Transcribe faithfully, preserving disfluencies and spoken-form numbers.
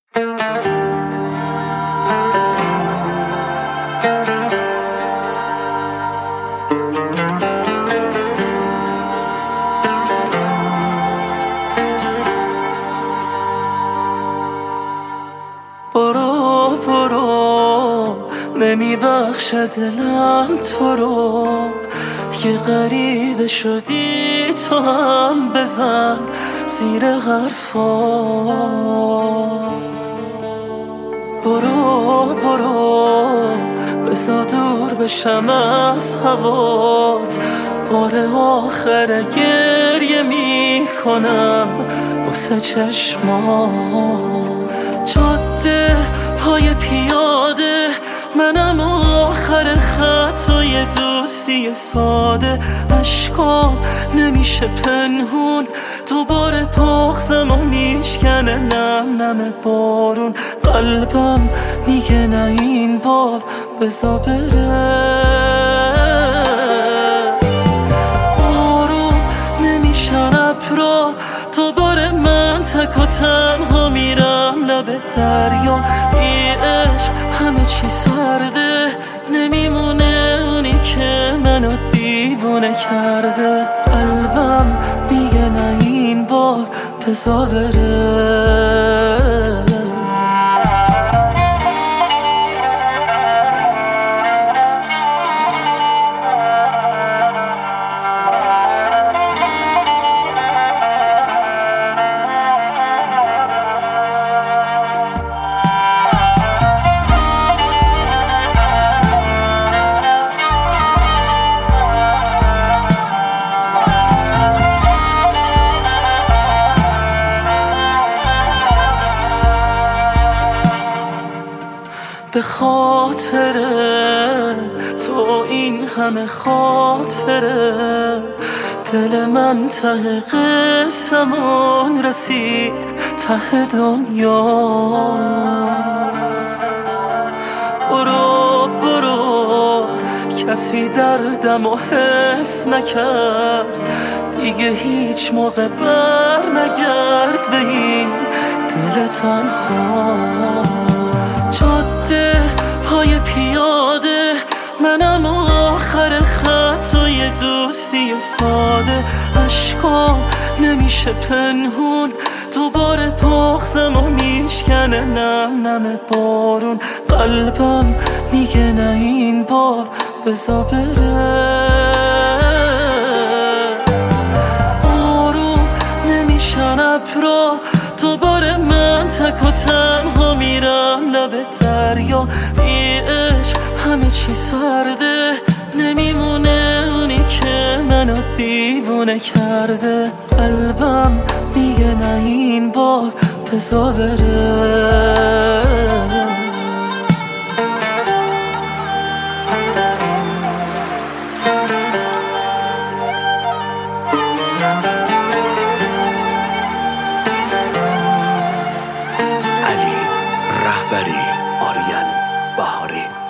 برو برو نمیبخشه دلم تو رو، یه غریبه شدی تو هم بزن زیر حرفات. برو برو بزا دور بشم از هوات، بار آخر گریه میکنم واسه چشمات. جاده پای پیاده منم آخر خط و یه دوستی ساده، عشقام نمیشه پنهون دوباره پاخزم و میشکنه نم نم بارون. قلبم میگه نه این بار بزا بره، آروم نمیشن ابرا دوباره من تک و تنها میرم لب دریا. ای عشق همه چی سرده، نمیمونه اونی که منو دیوونه کرده. قلبم میگه نه این بار بزا بره. به خاطر تو این همه خاطره، دل من ته قسمون رسید ته دنیا. برو برو کسی دردم و حس نکرد دیگه، هیچ موقع بر نگرد به این دل تنها. جاده پای پیاده منم آخر خط و یه دوستی ساده، عشقام نمیشه پنهون دوباره پاخزم و میشکنه نم نم بارون. قلبم میگه نه این بار بزا بره، آروم نمیشن ابرا دوباره من تک و تنها میرم لب دریا. ای عشق همه چی سرده، نمیمونه اونی که منو دیوونه کرده. قلبم میگه نه این بار بزا بره. علی رهبری، آریان بهاری.